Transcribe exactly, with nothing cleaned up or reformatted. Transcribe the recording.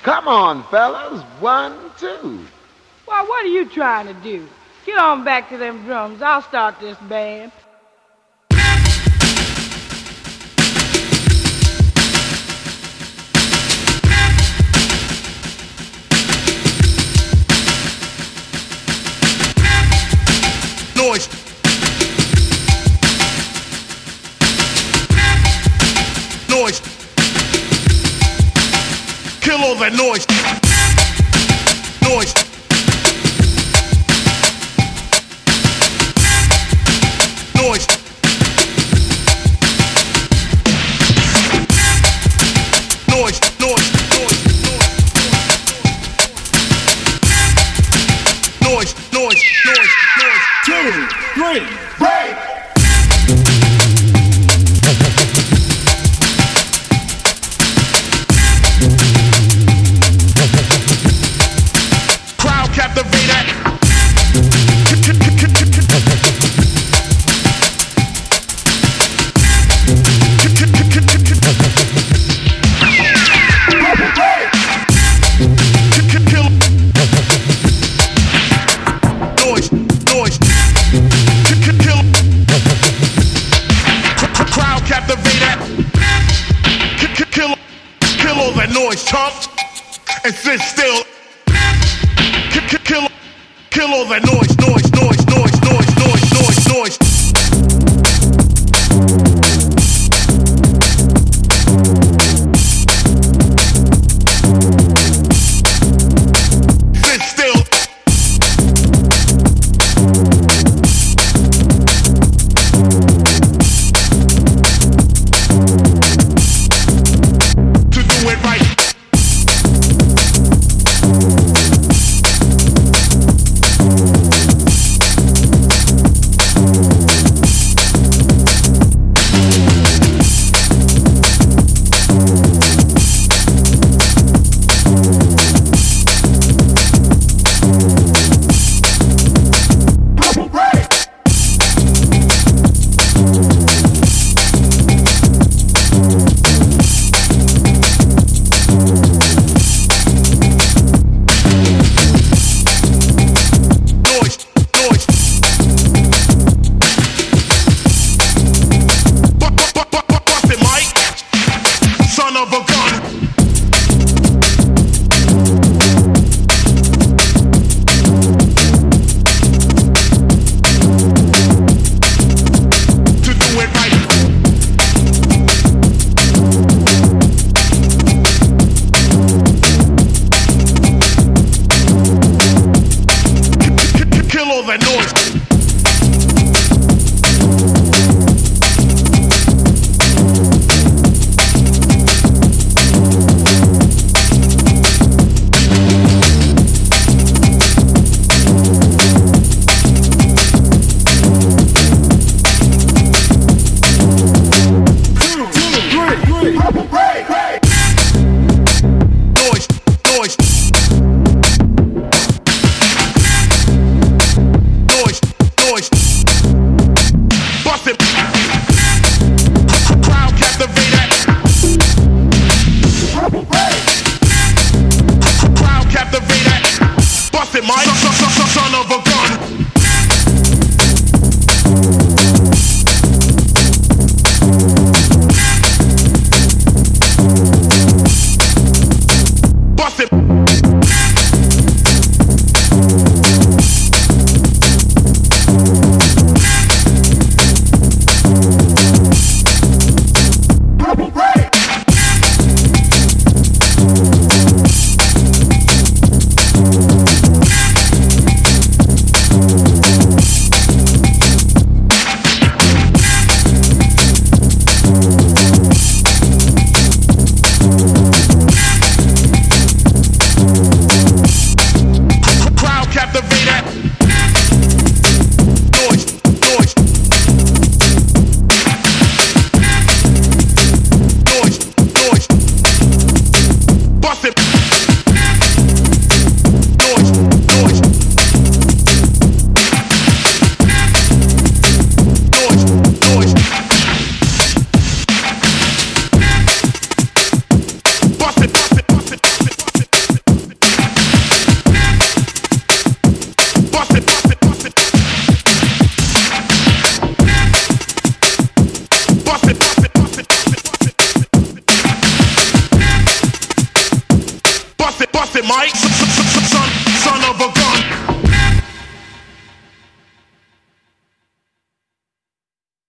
Come on, fellas. One, two. Well, what are you trying to do? Get on back to them drums. I'll start this band. Noise. Noise. Kill all that noise. Noise. Noise. Noise. Noise. Noise. Noise. Noise. Noise. Noise. Two, three, break! Crowd captivated. Noise, noise. Kill. Crowd captivated. Kill, kill all that noise, chumps, and sit still. Kill, kill all that noise, noise, noise, noise, noise, noise, noise, noise. Sit still. To do it right. That noise. Noise, noise. Noise, noise. Bust it. Crowd captivated. Crowd captivated. Bust it, Mike. Son, son, son, son of a gun. Bust it. mic.